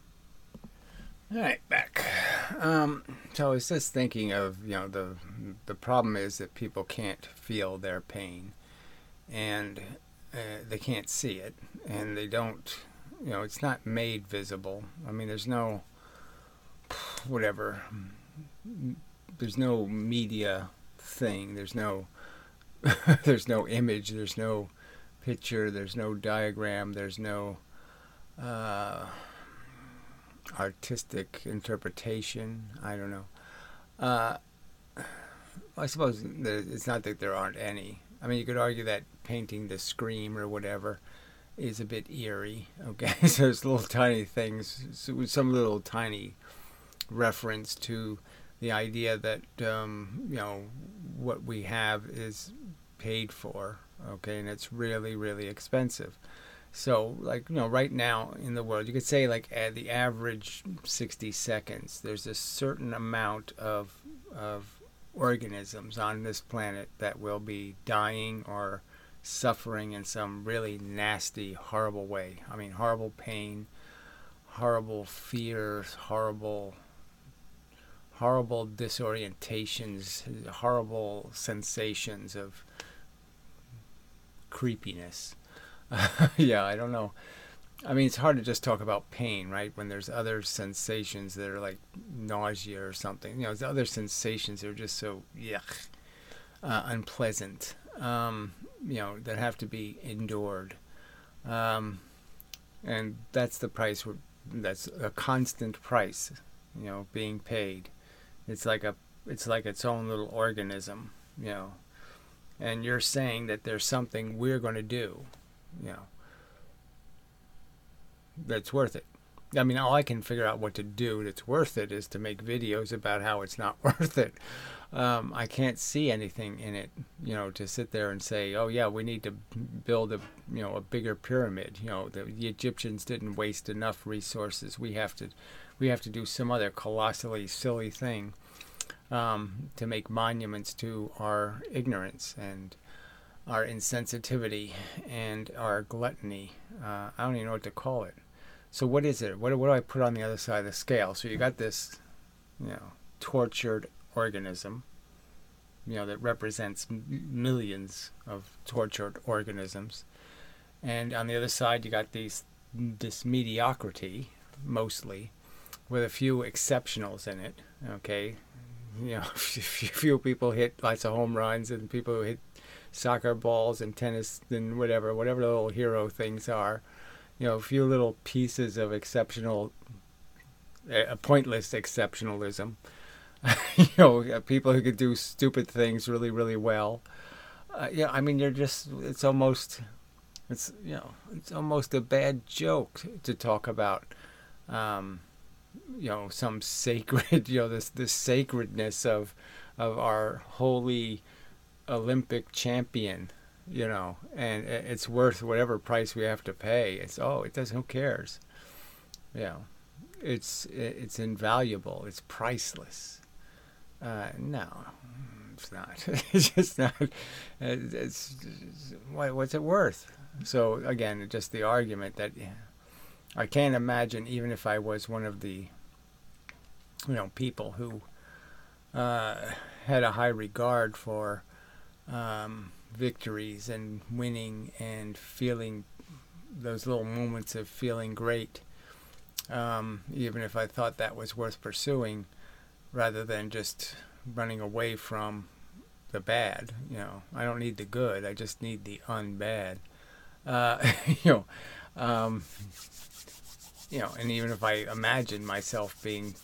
All right, back. Um, so I was just thinking of, you know, the the problem is that people can't feel their pain, and uh, they can't see it, and they don't, you know, it's not made visible. I mean, there's no, whatever, there's no media thing, there's no, there's no image, there's no picture, there's no diagram, there's no uh, artistic interpretation. I don't know. Uh, I suppose it's not that there aren't any. I mean, you could argue that painting the Scream or whatever is a bit eerie. Okay, so there's little tiny things, some little tiny reference to the idea that um, you know, what we have is paid for. Okay, and it's really, really expensive. So, like, you know, right now in the world, you could say, like, at the average sixty seconds, there's a certain amount of of organisms on this planet that will be dying or suffering in some really nasty, horrible way. I mean, horrible pain, horrible fears, horrible, horrible disorientations, horrible sensations of creepiness. Yeah, I don't know. I mean, it's hard to just talk about pain, right? When there's other sensations that are like nausea or something. You know, there's other sensations that are just so yuck, uh, unpleasant. Um, you know, that have to be endured. Um, and that's the price. We're, that's a constant price. You know, being paid. It's like a. It's like its own little organism. You know, and you're saying that there's something we're going to do. You know. That's worth it. I mean, all I can figure out what to do that's worth it is to make videos about how it's not worth it. Um, I can't see anything in it, you know, to sit there and say, oh yeah, we need to build a, you know, a bigger pyramid. You know, the, the Egyptians didn't waste enough resources. We have to, we have to do some other colossally silly thing um, to make monuments to our ignorance and our insensitivity and our gluttony. Uh, I don't even know what to call it. So what is it? What, what do I put on the other side of the scale? So you got this, you know, tortured organism, you know, that represents m- millions of tortured organisms. And on the other side, you got these this mediocrity, mostly, with a few exceptionals in it, okay? You know, a few people hit lots of home runs and people who hit soccer balls and tennis and whatever, whatever the little hero things are. You know, a few little pieces of exceptional, uh, pointless exceptionalism. You know, people who could do stupid things really, really well. Uh, yeah, I mean, you're just, it's almost, it's, you know, it's almost a bad joke to talk about, um, you know, some sacred, you know, this, this sacredness of, of our holy Olympic champion, you know, and it's worth whatever price we have to pay. It's, oh, it does, who cares? You know, it's, it's invaluable. It's priceless. Uh, no, it's not. It's just not. It's, it's what's it worth? So again, just the argument that yeah, I can't imagine, even if I was one of the, you know, people who uh, had a high regard for um, victories and winning and feeling those little moments of feeling great, um, even if I thought that was worth pursuing, rather than just running away from the bad. You know, I don't need the good, I just need the unbad. Uh, you know, um, you know, and even if I imagine myself being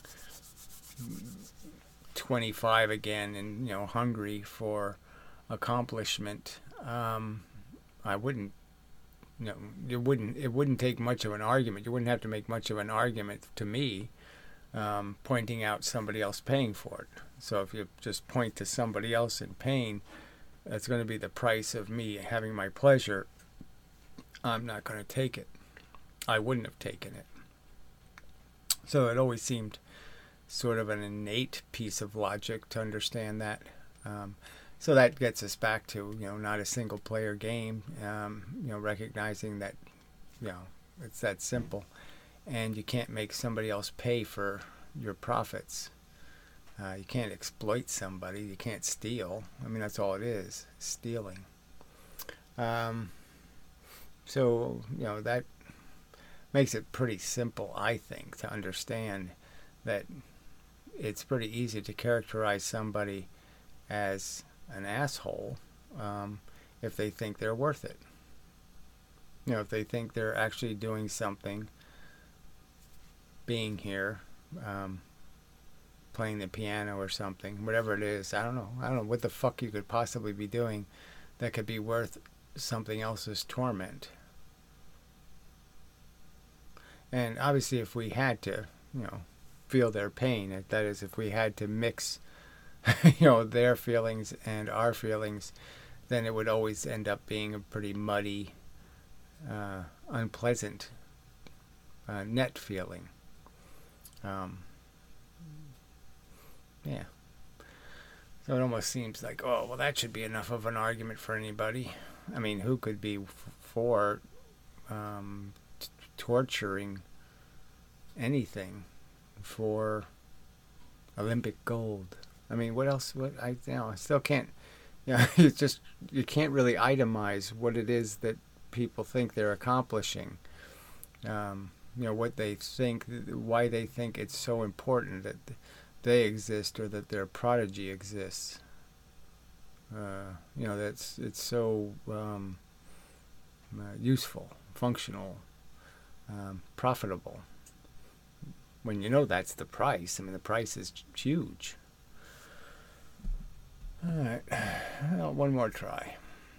twenty-five again and, you know, hungry for accomplishment, um, I wouldn't, you know, it wouldn't, it wouldn't take much of an argument. You wouldn't have to make much of an argument to me, um, pointing out somebody else paying for it. So if you just point to somebody else in pain, that's going to be the price of me having my pleasure. I'm not going to take it. I wouldn't have taken it. So it always seemed sort of an innate piece of logic to understand that. Um, so that gets us back to, you know, not a single player game, um, you know, recognizing that, you know, it's that simple. And you can't make somebody else pay for your profits. Uh, you can't exploit somebody. You can't steal. I mean, that's all it is, stealing. Um, so, you know, that makes it pretty simple, I think, to understand that it's pretty easy to characterize somebody as an asshole um, if they think they're worth it. You know, if they think they're actually doing something, being here, um, playing the piano or something, whatever it is. I don't know. I don't know what the fuck you could possibly be doing that could be worth something else's torment. And obviously, if we had to, you know, feel their pain, that is, if we had to mix, you know, their feelings and our feelings, then it would always end up being a pretty muddy, uh, unpleasant uh, net feeling. Um, yeah. So it almost seems like, oh, well, that should be enough of an argument for anybody. I mean, who could be f- for um, t- torturing anything for Olympic gold? I mean, what else? What I, you know, I still can't Yeah, it's just you can't really itemize what it is that people think they're accomplishing. Um, you know what they think, why they think it's so important that they exist or that their prodigy exists. Uh, you know that's it's so um, uh, useful, functional, um, profitable. When you know that's the price, I mean the price is huge. All right, well, one more try.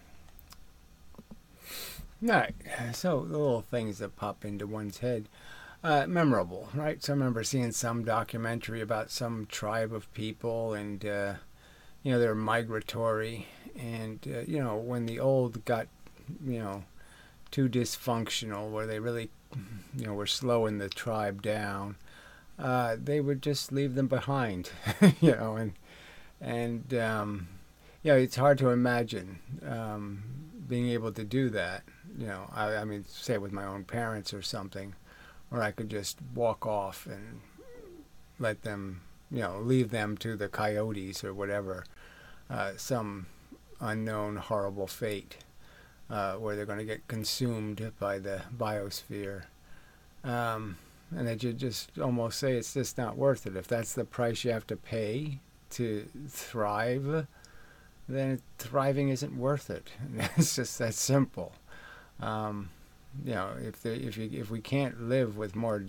All right, so the little things that pop into one's head. Uh, memorable, right? So I remember seeing some documentary about some tribe of people, and uh, you know they're migratory, and uh, you know when the old got, you know, too dysfunctional, where they really, you know, were slowing the tribe down, uh, they would just leave them behind, you know, and and um, you know it's hard to imagine um, being able to do that. You know, I, I mean, say with my own parents or something, where I could just walk off and let them, you know, leave them to the coyotes or whatever, uh, some unknown horrible fate, uh, where they're going to get consumed by the biosphere. Um, and that you just almost say it's just not worth it. If that's the price you have to pay to thrive, then thriving isn't worth it. It's just that simple. Um, you know, if the, if you if we can't live with more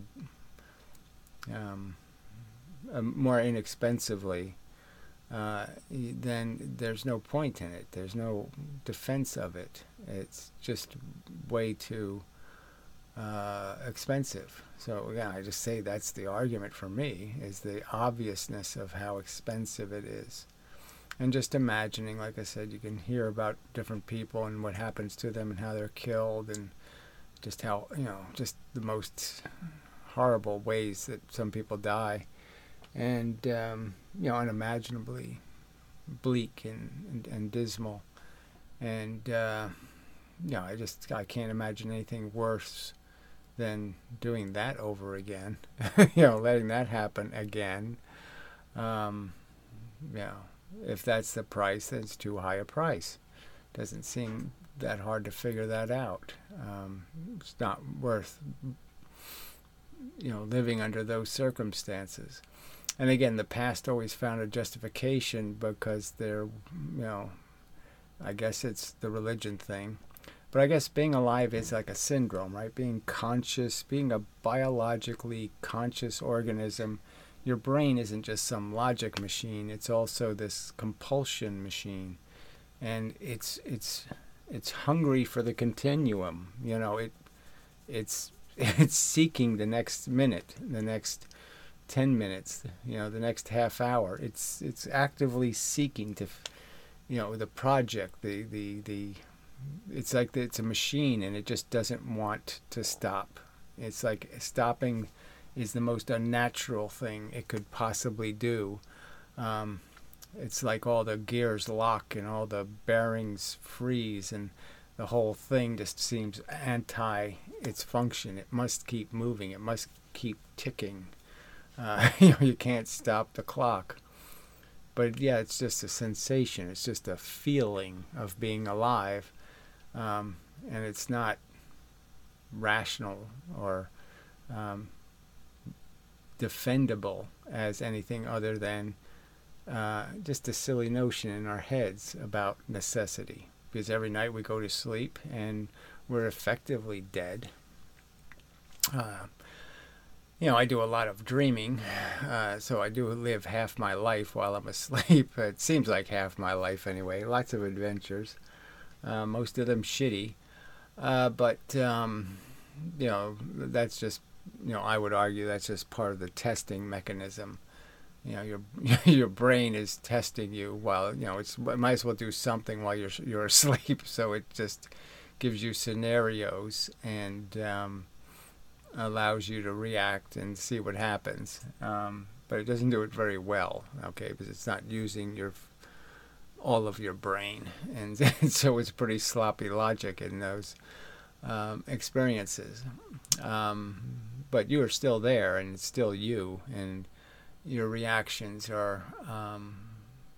um, uh, more inexpensively, uh, then there's no point in it. There's no defense of it. It's just way too uh, expensive. So again, I just say that's the argument for me, is the obviousness of how expensive it is. And just imagining, like I said, you can hear about different people and what happens to them and how they're killed, and just how, you know, just the most horrible ways that some people die. And, um, you know, unimaginably bleak and, and, and dismal. And, uh, you know, I just, I can't imagine anything worse than doing that over again. You know, letting that happen again. Um, you know. If that's the price, then it's too high a price. Doesn't seem that hard to figure that out. Um, it's not worth, you know, living under those circumstances. And again, the past always found a justification because they're, you know, I guess it's the religion thing. But I guess being alive is like a syndrome, right? Being conscious, being a biologically conscious organism. Your brain isn't just some logic machine, it's also this compulsion machine. And it's it's it's hungry for the continuum. You know, it it's it's seeking the next minute, the next ten minutes, you know, the next half hour. It's it's actively seeking to, you know, the project, the the, the it's like it's a machine, and it just doesn't want to stop. It's like stopping is the most unnatural thing it could possibly do. Um, it's like all the gears lock and all the bearings freeze, and the whole thing just seems anti its function. It must keep moving. It must keep ticking. Uh, you know, you can't stop the clock. But yeah, it's just a sensation. It's just a feeling of being alive, um, and it's not rational or um, defendable as anything other than uh, just a silly notion in our heads about necessity. Because every night we go to sleep and we're effectively dead. Uh, you know, I do a lot of dreaming, uh, so I do live half my life while I'm asleep. It seems like half my life anyway. Lots of adventures, uh, most of them shitty. Uh, but, um, you know, that's just, you know, I would argue that's just part of the testing mechanism. You know, your your brain is testing you while, you know, it's, it might as well do something while you're you're asleep. So it just gives you scenarios and um, allows you to react and see what happens. Um, but it doesn't do it very well, okay, because it's not using your all of your brain, and, and so it's pretty sloppy logic in those um, experiences. Um, but you are still there, and it's still you, and your reactions are um,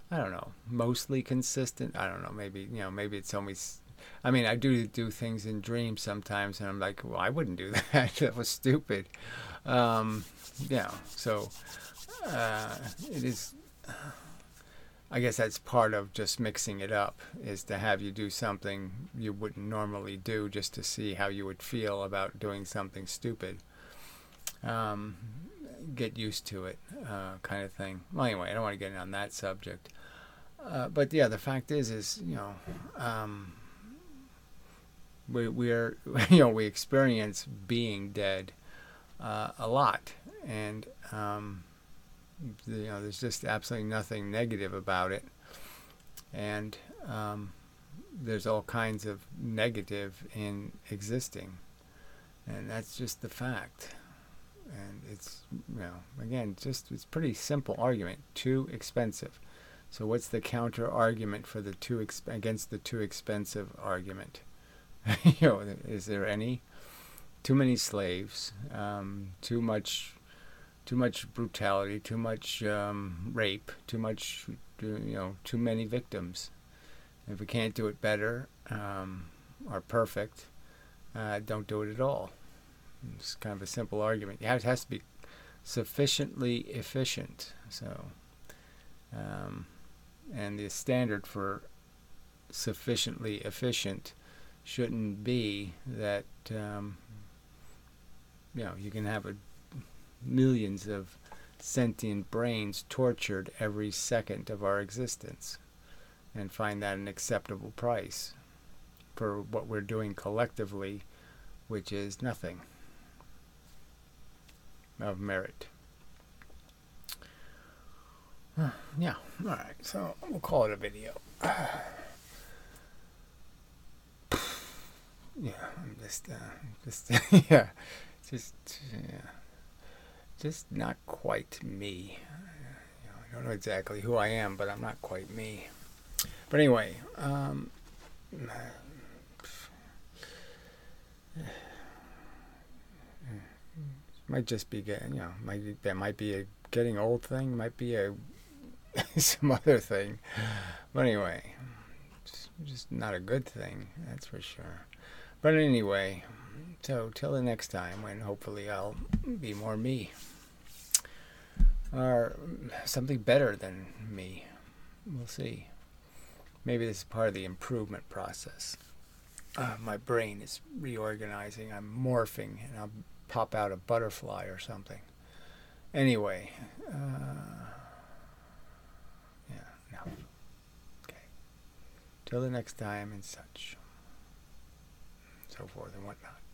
I don't know, mostly consistent. I don't know, maybe, you know, maybe it's always, I mean, I do do things in dreams sometimes, and I'm like, well, I wouldn't do that. That was stupid. Um, yeah, so uh, it is, I guess that's part of just mixing it up, is to have you do something you wouldn't normally do just to see how you would feel about doing something stupid. Um, get used to it, uh, kind of thing. Well, anyway, I don't want to get in on that subject. Uh, but yeah, the fact is, is you know, um, we we're you know we experience being dead uh, a lot, and um, you know, there's just absolutely nothing negative about it, and um, there's all kinds of negative in existing, and that's just the fact. And it's, you know, again, just it's pretty simple argument. Too expensive. So what's the counter argument for the too exp- against the too expensive argument? You know, is there any? Too many slaves, um, too much, too much brutality, too much um, rape, too much, you know, too many victims. If we can't do it better um, or perfect, uh, don't do it at all. It's kind of a simple argument. It has to be sufficiently efficient. So, um, and the standard for sufficiently efficient shouldn't be that um, you know you can have a, millions of sentient brains tortured every second of our existence, and find that an acceptable price for what we're doing collectively, which is nothing of merit. Yeah, alright, so we'll call it a video. Yeah, I'm just, uh, just, yeah, just, yeah, just not quite me. You know, I don't know exactly who I am, but I'm not quite me. But anyway, um, might just be getting, you know, might that might be a getting old thing, might be a some other thing. But anyway, it's just not a good thing, that's for sure. But anyway, so till the next time, when hopefully I'll be more me, or something better than me. We'll see. Maybe this is part of the improvement process. Uh, my brain is reorganizing. I'm morphing, and I'll pop out a butterfly or something. Anyway, uh, yeah, no. Okay. Till the next time, and such, so forth and whatnot.